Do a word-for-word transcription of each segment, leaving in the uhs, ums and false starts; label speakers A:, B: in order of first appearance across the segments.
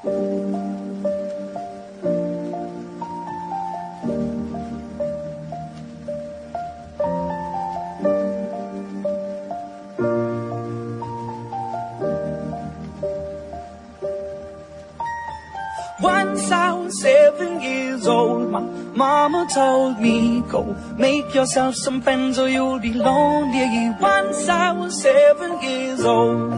A: Once I was seven years old, my mama told me, go make yourself some friends or you'll be lonely. Once I was seven years old.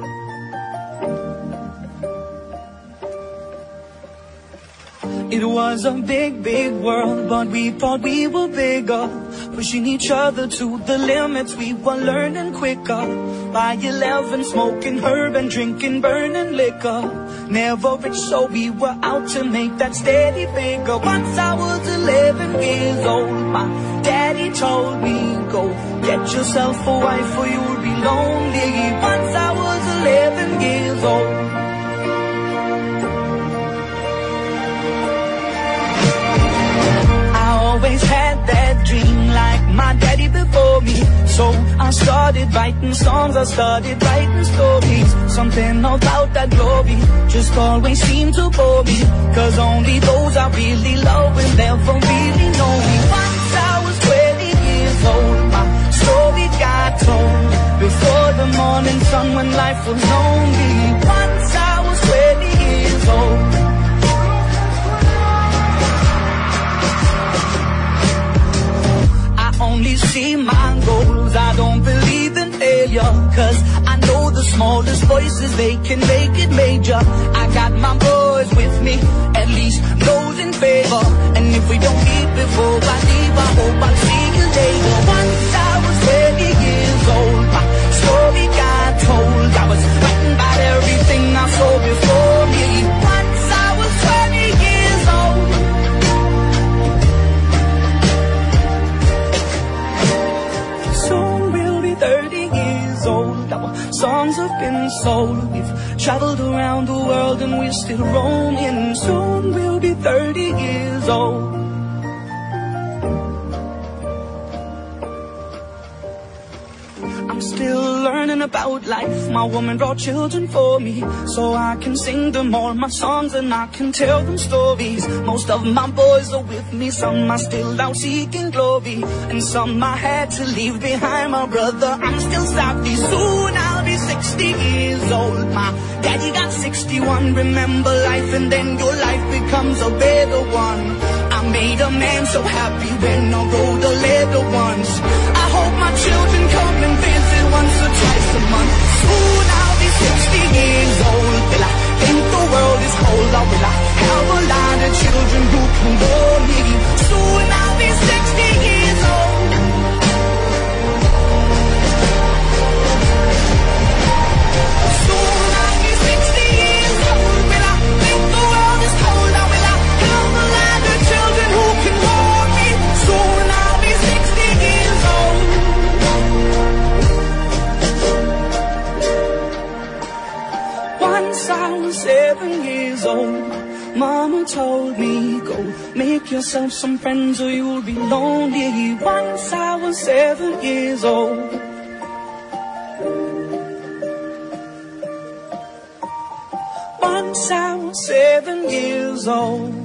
A: It was a big, big world, but we thought we were bigger, pushing each other to the limits. We were learning quicker. By eleven, smoking herb and drinking burning liquor. Never rich, so we were out to make that steady figure. Once I was eleven years old, my daddy told me, go get yourself a wife or you'll be lonely. Once I was eleven years old. Always had that dream like my daddy before me. So I started writing songs, I started writing stories. Something about that glory just always seemed to bore me, cause only those I really love will never really know me. Once I was twenty years old, my story got told before the morning sun when life was lonely. Once I was twenty years old. Only see my goals, I don't believe in failure, cause I know the smallest voices, they can make it major. I got my boys with me, at least those in favor. And if we don't meet before I leave, I hope I'll see you later. Once I was twenty years old, my story got told. I was frightened by everything I saw before me. Once I was twenty years old. thirty years old, our songs have been sold. We've traveled around the world and we're still roaming. Soon we'll be thirty years old. I'm still learning about life. My woman brought children for me, so I can sing them all my songs and I can tell them stories. Most of my boys are with me, some are still out seeking glory, and some I had to leave behind. My brother, I'm still salty. Soon I'll be sixty years old. My daddy got sixty-one. Remember life and then your life becomes a better one. I made a man so happy when I rode the leather ones. I hope my children come and visit once or twice a month. Soon I'll be sixty years old. Will I think the world is cold, or will I have a lot of children who can bore me? Soon I'll be sixty years old. Soon I'll be sixty years old. Will I think the world is cold, or will I have a lot of children who can bore me? Soon I'll be sixty years old. Once I was seven years old, mama told me, go make yourself some friends or you'll be lonely. Once I was seven years old. Once I was seven years old.